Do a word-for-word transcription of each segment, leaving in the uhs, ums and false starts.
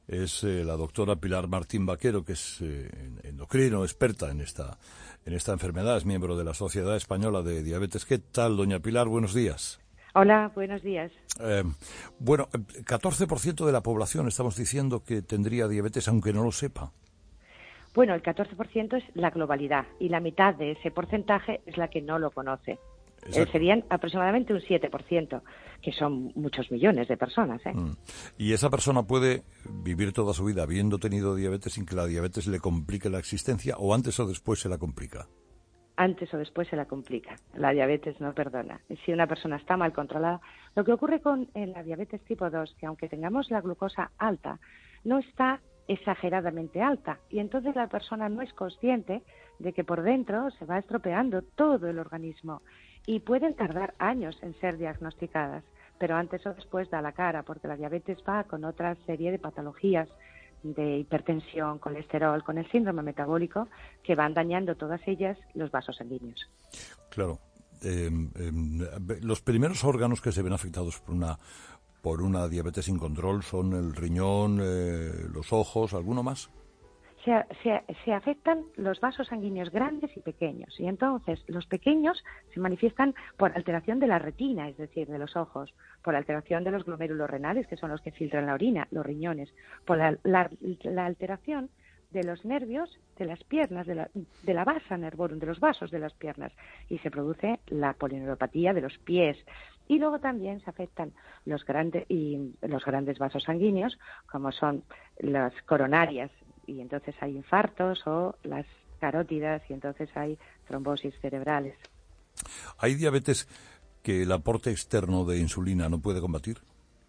es eh, la doctora Pilar Martín Vaquero, que es eh, endocrino, experta en esta, en esta enfermedad, es miembro de la Sociedad Española de Diabetes. ¿Qué tal, doña Pilar? Buenos días. Hola, buenos días. Eh, bueno, catorce por ciento de la población estamos diciendo que tendría diabetes, aunque no lo sepa. Bueno, el catorce por ciento es la globalidad y la mitad de ese porcentaje es la que no lo conoce. Eh, serían aproximadamente un siete por ciento, que son muchos millones de personas. ¿eh? Mm. ¿Y esa persona puede vivir toda su vida habiendo tenido diabetes sin que la diabetes le complique la existencia, o antes o después se la complica? Antes o después se la complica. La diabetes no perdona. Si una persona está mal controlada, lo que ocurre con eh, la diabetes tipo dos, que aunque tengamos la glucosa alta, no está exageradamente alta, y entonces la persona no es consciente de que por dentro se va estropeando todo el organismo y pueden tardar años en ser diagnosticadas, pero antes o después da la cara, porque la diabetes va con otra serie de patologías de hipertensión, colesterol, con el síndrome metabólico, que van dañando todas ellas los vasos sanguíneos. Claro. Eh, eh, los primeros órganos que se ven afectados por una por una diabetes sin control son el riñón, eh, los ojos, ¿alguno más? Se, se, se afectan los vasos sanguíneos grandes y pequeños, y entonces los pequeños se manifiestan por alteración de la retina, es decir, de los ojos, por alteración de los glomérulos renales, que son los que filtran la orina, los riñones, por la, la, la alteración de los nervios de las piernas, de la, de la vasa nervorum, de los vasos de las piernas, y se produce la polineuropatía de los pies. Y luego también se afectan los grandes, y los grandes vasos sanguíneos, como son las coronarias, y entonces hay infartos, o las carótidas, y entonces hay trombosis cerebrales. ¿Hay diabetes que el aporte externo de insulina no puede combatir?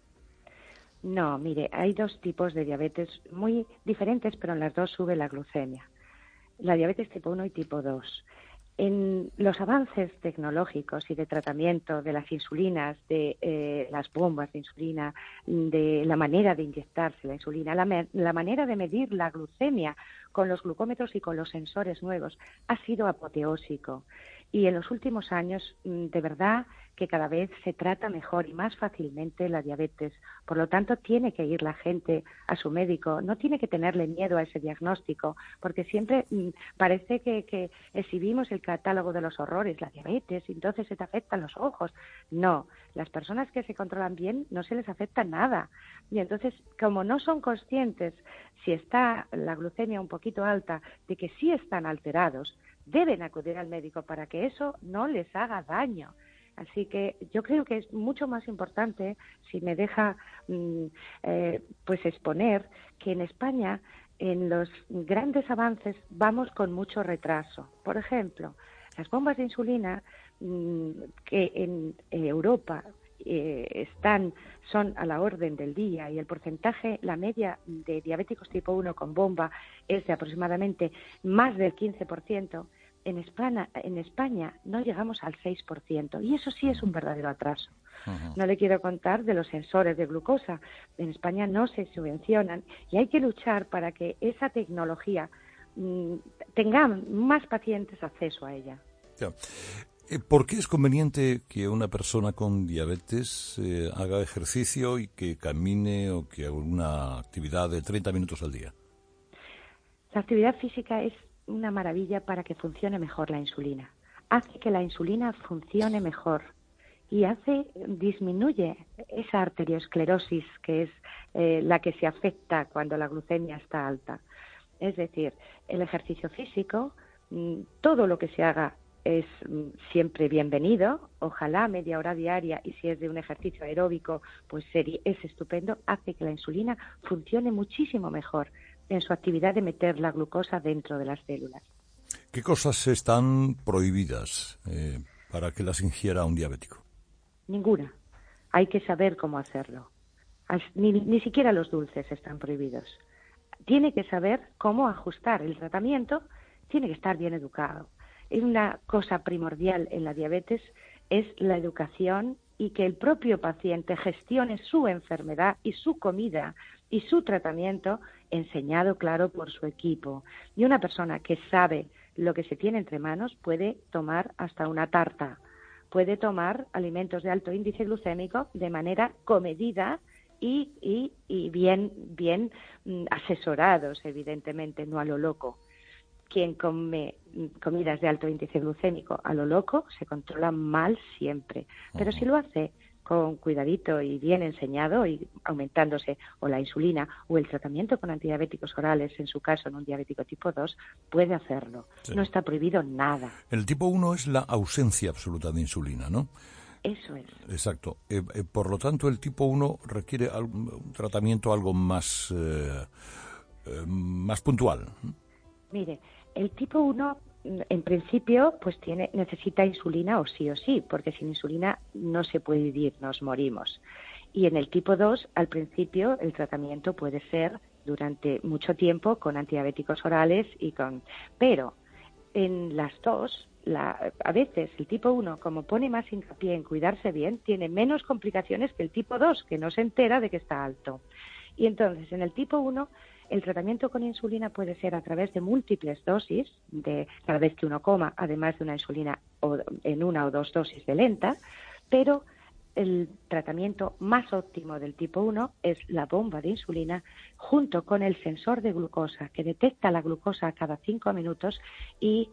No, mire, hay dos tipos de diabetes muy diferentes, pero en las dos sube la glucemia. La diabetes tipo uno y tipo dos. En los avances tecnológicos y de tratamiento de las insulinas, de eh, las bombas de insulina, de la manera de inyectarse la insulina, la, me- la manera de medir la glucemia con los glucómetros y con los sensores nuevos, ha sido apoteósico. Y en los últimos años, de verdad que cada vez se trata mejor y más fácilmente la diabetes. Por lo tanto, tiene que ir la gente a su médico, no tiene que tenerle miedo a ese diagnóstico, porque siempre mmm, parece que, que exhibimos el catálogo de los horrores, la diabetes, y entonces se te afectan los ojos. No, las personas que se controlan bien no se les afecta nada. Y entonces, como no son conscientes si está la glucemia un poquito alta, de que sí están alterados, deben acudir al médico para que eso no les haga daño. Así que yo creo que es mucho más importante, si me deja mm, eh, pues exponer, que en España en los grandes avances vamos con mucho retraso. Por ejemplo, las bombas de insulina mmm, que en Europa eh, están son a la orden del día, y el porcentaje, la media de diabéticos tipo uno con bomba es de aproximadamente más del quince por ciento. En España, en España no llegamos al seis por ciento, y eso sí es un verdadero atraso. Uh-huh. No le quiero contar de los sensores de glucosa. En España no se subvencionan, y hay que luchar para que esa tecnología mmm, tenga más pacientes acceso a ella. Yeah. ¿Por qué es conveniente que una persona con diabetes eh, haga ejercicio y que camine o que haga una actividad de treinta minutos al día? La actividad física es una maravilla para que funcione mejor la insulina. Hace que la insulina funcione mejor y hace disminuye esa arteriosclerosis, que es eh, la que se afecta cuando la glucemia está alta. Es decir, el ejercicio físico, todo lo que se haga es siempre bienvenido, ojalá media hora diaria, y si es de un ejercicio aeróbico, pues es estupendo, hace que la insulina funcione muchísimo mejor en su actividad de meter la glucosa dentro de las células. ¿Qué cosas están prohibidas eh, para que las ingiera un diabético? Ninguna. Hay que saber cómo hacerlo. Ni, ni siquiera los dulces están prohibidos. Tiene que saber cómo ajustar el tratamiento, tiene que estar bien educado. Es una cosa primordial en la diabetes, es la educación, y que el propio paciente gestione su enfermedad y su comida y su tratamiento enseñado, claro, por su equipo. Y una persona que sabe lo que se tiene entre manos puede tomar hasta una tarta, puede tomar alimentos de alto índice glucémico de manera comedida y, y, y bien, bien mm, asesorados, evidentemente, no a lo loco. Quien come comidas de alto índice glucémico a lo loco se controla mal siempre, pero si lo hace con cuidadito y bien enseñado y aumentándose o la insulina o el tratamiento con antidiabéticos orales, en su caso en un diabético tipo dos, puede hacerlo. Sí. No está prohibido nada. El tipo uno es la ausencia absoluta de insulina, ¿no? Eso es. Exacto. Eh, eh, por lo tanto, el tipo uno requiere algún, un tratamiento algo más, eh, eh, más puntual. Mire, el tipo uno, en principio, pues tiene necesita insulina o sí o sí, porque sin insulina no se puede vivir, nos morimos. Y en el tipo dos, al principio, el tratamiento puede ser durante mucho tiempo con antidiabéticos orales y con... Pero en las dos, la, a veces el tipo uno, como pone más hincapié en cuidarse bien, tiene menos complicaciones que el tipo dos, que no se entera de que está alto. Y entonces, en el tipo uno, el tratamiento con insulina puede ser a través de múltiples dosis, de cada vez que uno coma, además de una insulina o en una o dos dosis de lenta, pero el tratamiento más óptimo del tipo uno es la bomba de insulina junto con el sensor de glucosa que detecta la glucosa cada cinco minutos y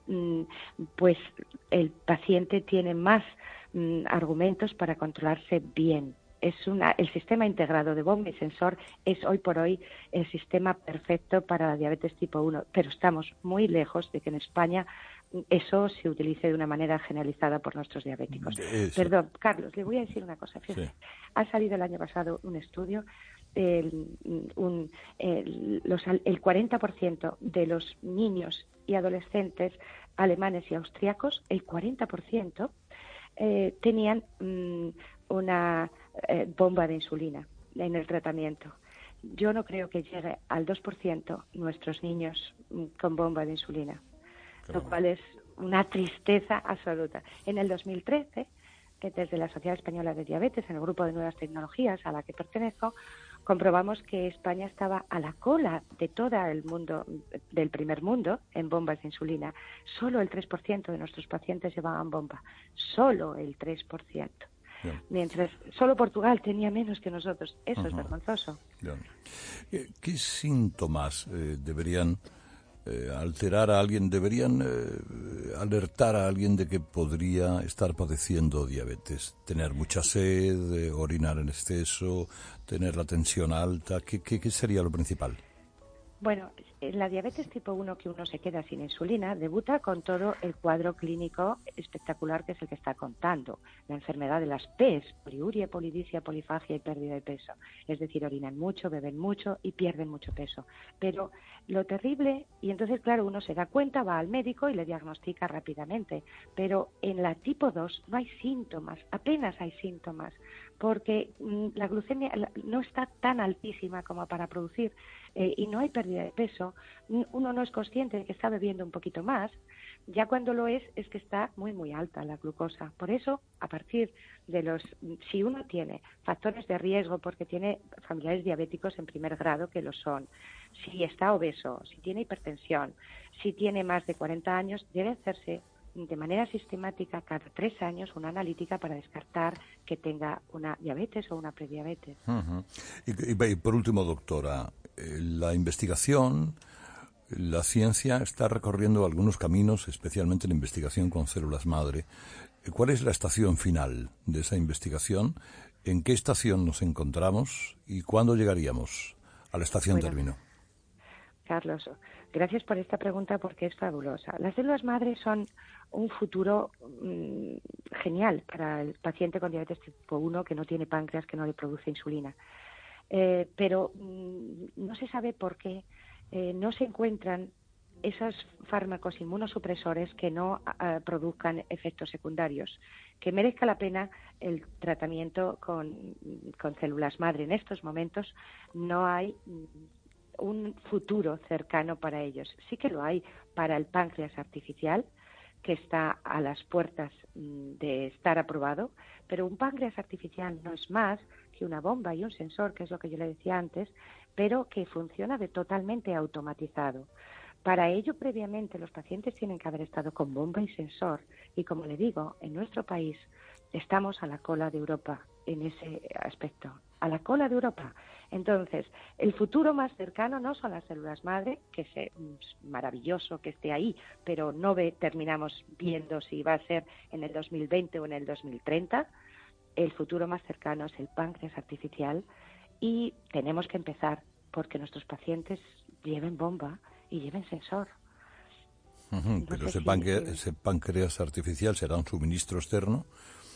pues el paciente tiene más argumentos para controlarse bien. Es una, el sistema integrado de bomba y sensor es hoy por hoy el sistema perfecto para la diabetes tipo uno, pero estamos muy lejos de que en España eso se utilice de una manera generalizada por nuestros diabéticos. Eh, sí. Perdón, Carlos, le voy a decir una cosa. Fíjese, sí. Ha salido el año pasado un estudio, el, un, el, los, el cuarenta por ciento de los niños y adolescentes alemanes y austriacos, el cuarenta por ciento eh, tenían mmm, una eh, bomba de insulina en el tratamiento. Yo no creo que llegue al dos por ciento nuestros niños mmm, con bomba de insulina, claro. Lo cual es una tristeza absoluta. En el dos mil trece, eh, desde la Sociedad Española de Diabetes, en el grupo de nuevas tecnologías a la que pertenezco, comprobamos que España estaba a la cola de todo el mundo, del primer mundo, en bombas de insulina. Solo el tres por ciento de nuestros pacientes llevaban bomba. Solo el tres por ciento. Bien. Mientras solo Portugal tenía menos que nosotros. Eso uh-huh. es vergonzoso. Bien. ¿Qué síntomas eh, deberían eh, alterar a alguien, deberían eh, alertar a alguien de que podría estar padeciendo diabetes? Tener mucha sed, eh, orinar en exceso, tener la tensión alta. ¿Qué, qué, qué sería lo principal? Bueno, la diabetes tipo uno, que uno se queda sin insulina, debuta con todo el cuadro clínico espectacular que es el que está contando. La enfermedad de las P, poliuria, polidipsia, polifagia y pérdida de peso. Es decir, orinan mucho, beben mucho y pierden mucho peso. Pero lo terrible, y entonces, claro, uno se da cuenta, va al médico y le diagnostica rápidamente. Pero en la tipo dos no hay síntomas, apenas hay síntomas, porque mmm, la glucemia no está tan altísima como para producir eh, y no hay pérdida de peso. Uno no es consciente de que está bebiendo un poquito más. Ya cuando lo es, es que está muy, muy alta la glucosa. Por eso, a partir de los... Si uno tiene factores de riesgo porque tiene familiares diabéticos en primer grado, que lo son, si está obeso, si tiene hipertensión, si tiene más de cuarenta años, debe hacerse de manera sistemática cada tres años una analítica para descartar que tenga una diabetes o una prediabetes. Uh-huh. y, y, y por último, doctora, la investigación, la ciencia está recorriendo algunos caminos, especialmente la investigación con células madre. ¿Cuál es la estación final de esa investigación? ¿En qué estación nos encontramos y cuándo llegaríamos a la estación bueno, término? Carlos, gracias por esta pregunta porque es fabulosa. Las células madre son un futuro mmm, genial para el paciente con diabetes tipo uno que no tiene páncreas, que no le produce insulina. Eh, pero mmm, no se sabe por qué eh, no se encuentran esos fármacos inmunosupresores que no uh, produzcan efectos secundarios, que merezca la pena el tratamiento con, con células madre. En estos momentos no hay mmm, un futuro cercano para ellos. Sí que lo hay para el páncreas artificial, que está a las puertas de estar aprobado, pero un páncreas artificial no es más que una bomba y un sensor, que es lo que yo le decía antes, pero que funciona de totalmente automatizado. Para ello, previamente, los pacientes tienen que haber estado con bomba y sensor, y como le digo, en nuestro país estamos a la cola de Europa en ese aspecto. a la cola de Europa. Entonces, el futuro más cercano no son las células madre, que es maravilloso que esté ahí, pero no ve, terminamos viendo si va a ser en el dos mil veinte o en el dos mil treinta. El futuro más cercano es el páncreas artificial y tenemos que empezar porque nuestros pacientes lleven bomba y lleven sensor. Uh-huh, no pero ese, si, páncreas, ese páncreas artificial será un suministro externo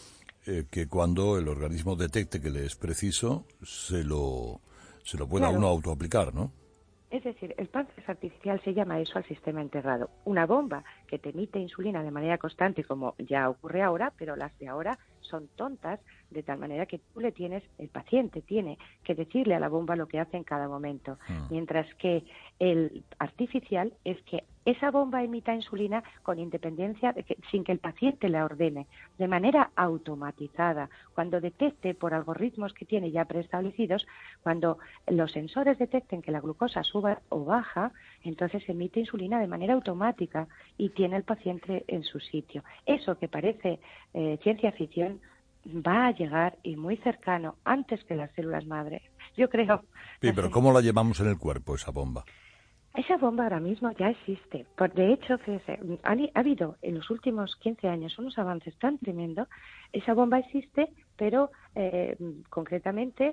eh, que cuando el organismo detecte que le es preciso, se lo, se lo pueda claro. uno autoaplicar, ¿no? Es decir, el páncreas artificial se llama eso al sistema integrado. Una bomba que te emite insulina de manera constante, como ya ocurre ahora, pero las de ahora son tontas, de tal manera que tú le tienes, el paciente tiene que decirle a la bomba lo que hace en cada momento. Mm. Mientras que el artificial es que esa bomba emita insulina con independencia, de que, sin que el paciente la ordene, de manera automatizada. Cuando detecte por algoritmos que tiene ya preestablecidos, cuando los sensores detecten que la glucosa suba o baja, entonces emite insulina de manera automática y tiene el paciente en su sitio. Eso que parece eh, ciencia ficción va a llegar y muy cercano, antes que las células madre. Yo creo. Sí, pero ¿cómo la llevamos en el cuerpo, esa bomba? Esa bomba ahora mismo ya existe. Por, de hecho, fíjese, ha, ha habido en los últimos quince años unos avances tan tremendos. Esa bomba existe, pero eh, concretamente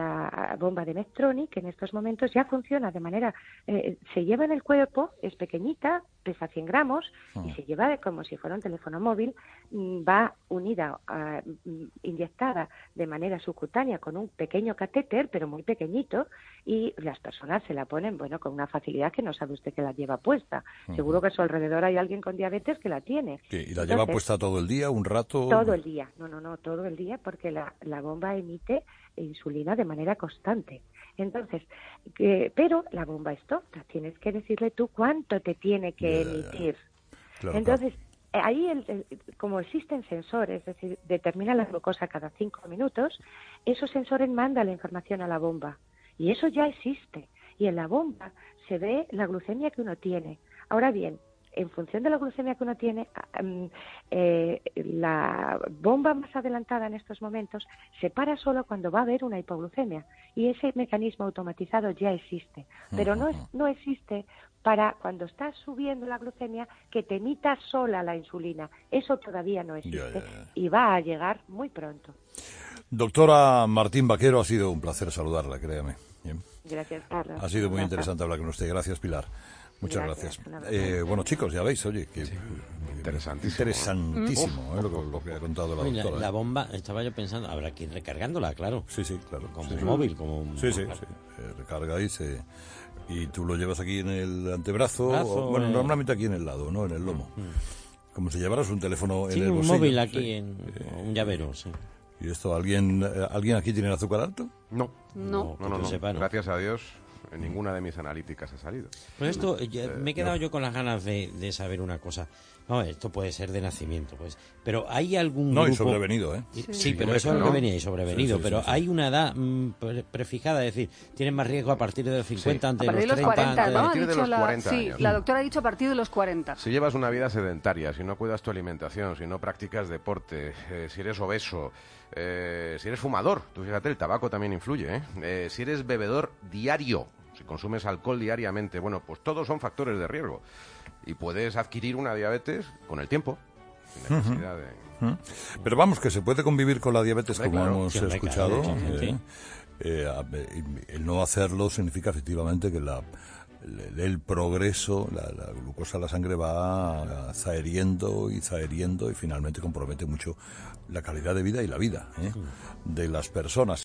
la bomba de Medtronic, que en estos momentos ya funciona de manera... Eh, se lleva en el cuerpo, es pequeñita, pesa cien gramos, oh. y se lleva de, como si fuera un teléfono móvil, va unida, uh, inyectada de manera subcutánea con un pequeño catéter, pero muy pequeñito, y las personas se la ponen, bueno, con una facilidad que no sabe usted que la lleva puesta. Uh-huh. Seguro que a su alrededor hay alguien con diabetes que la tiene. ¿Y la Entonces, lleva puesta todo el día, un rato? Todo el día, no, no, no, todo el día, porque la, la bomba emite insulina de manera constante. Entonces, eh, pero la bomba es tonta, tienes que decirle tú cuánto te tiene que yeah, emitir. Claro, Entonces, claro. ahí, el, el, como existen sensores, es decir, determina la glucosa cada cinco minutos, esos sensores mandan la información a la bomba. Y eso ya existe. Y en la bomba se ve la glucemia que uno tiene. Ahora bien, en función de la glucemia que uno tiene, eh, la bomba más adelantada en estos momentos se para solo cuando va a haber una hipoglucemia. Y ese mecanismo automatizado ya existe. Pero no, es, no existe para cuando estás subiendo la glucemia que te emita sola la insulina. Eso todavía no existe ya, ya, ya. y va a llegar muy pronto. Doctora Martín Vaquero, ha sido un placer saludarla, créame. Bien. Gracias, Carlos. Ha sido muy interesante hablar con usted. Gracias, Pilar. Muchas gracias. gracias. Eh, bueno, chicos, ya veis, oye, que sí. interesantísimo, interesantísimo ¿eh? lo, que, lo que ha contado la doctora. La, la bomba, estaba yo pensando, habrá que ir recargándola, claro. Sí, sí, claro. Como sí. un móvil, como un... Sí, sí, sí. Eh, recarga y se... Y tú lo llevas aquí en el antebrazo, Brazo, o, bueno, eh... normalmente aquí en el lado, ¿no? En el lomo. Mm. Como si llevaras un teléfono sí, en el un bolsillo. móvil aquí, sí. en un llavero, sí. ¿Y esto, alguien alguien aquí tiene el azúcar alto? No. No, no, no, no. Sepa, no. Gracias a Dios, en ninguna de mis analíticas ha salido. Pues esto, yo, me he quedado no. yo con las ganas de, de saber una cosa. No, esto puede ser de nacimiento, pues. Pero ¿hay algún No, grupo... y sobrevenido, ¿eh? Sí, sí pero eso es lo que venía y sobrevenido. Sí, sí, pero sí, sí. hay una edad mmm, prefijada, es decir, tienen más riesgo a partir de los cincuenta, sí. ante a partir los treinta, cuarenta, ¿no? A partir de los cuarenta la, años. Sí, la doctora ha dicho a partir de los cuarenta. Si llevas una vida sedentaria, si no cuidas tu alimentación, si no practicas deporte, eh, si eres obeso, eh, si eres fumador, tú fíjate, el tabaco también influye, ¿eh? Eh, si eres bebedor diario, si consumes alcohol diariamente, bueno, pues todos son factores de riesgo. Y puedes adquirir una diabetes con el tiempo, sin necesidad uh-huh. de... Uh-huh. Pero vamos, que se puede convivir con la diabetes, como claro. hemos sí, escuchado. Claro, eh, eh, el no hacerlo significa efectivamente que la, el, el progreso, la, la glucosa en la sangre va zaheriendo y zaheriendo y finalmente compromete mucho la calidad de vida y la vida ¿eh? de las personas.